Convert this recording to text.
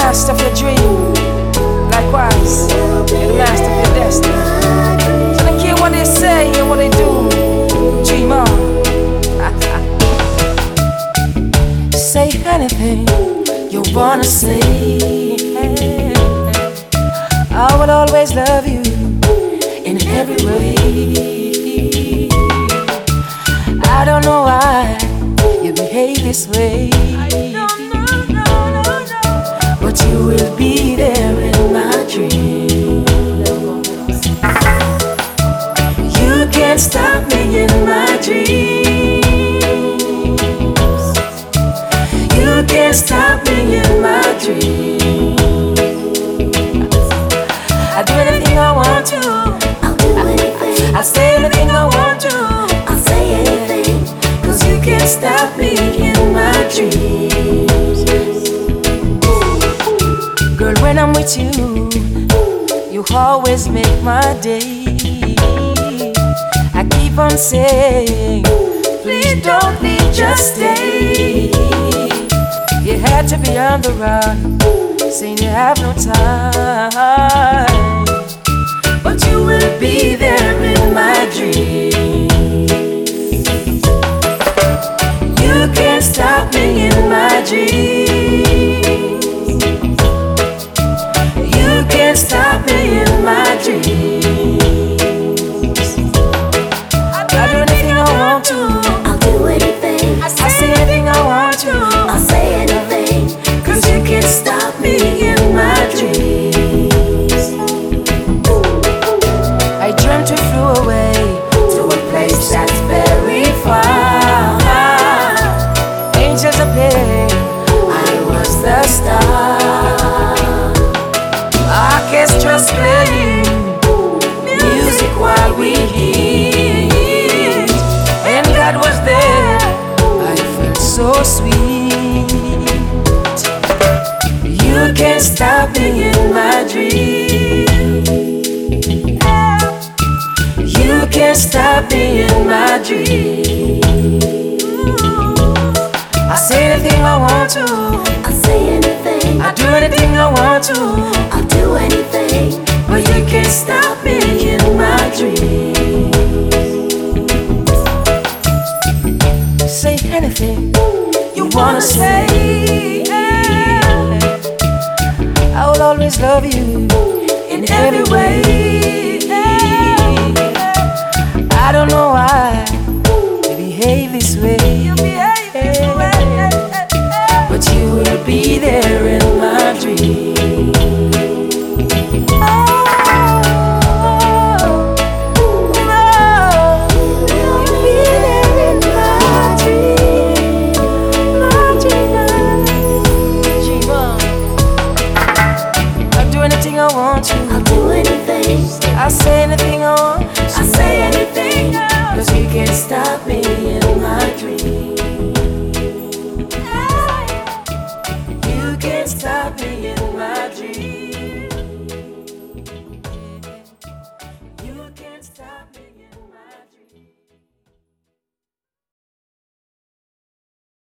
master of your dream. Likewise, you're the master of your destiny. So don't care what they say and what they do. Dream on. Say anything you wanna say. I will always love you in every way. I don't know why you behave this way, but you will be there in my dreams. You can't stop me in my dreams. You can't stop me in my dreams. I do anything I want to. I'll do anything. I say anything I want to. I'll say anything. Cause you can't stop me in my dreams. Girl, when I'm with you, you always make my day. I keep on saying, please don't leave, just stay. You had to be on the run, saying you have no time, but you will be there in my dreams. You can't stop me in my dreams. You can't stop me in my dreams. I'll do anything I want to. I'll do anything. I say anything I want to. I'll say anything. Cause you can't stop me in my dreams. I dreamt we flew away to a place that's very far. Angels appeared, I was the star. Orchestra's playing music while we eat, and God was there. I felt so sweet. You can't stop me in my dreams. You can't stop me in my dreams. I say anything I want to. I'll say anything. I do anything I want to. I'll do anything. But you can't stop me in my dreams. Say anything you wanna say. I will always love you in every way. I don't know why you behave this way, but you will be there in my dreams. I want to. I'll do anything. I say anything I want. I'll say anything. Cause you can't stop me in my dreams. You can't stop me in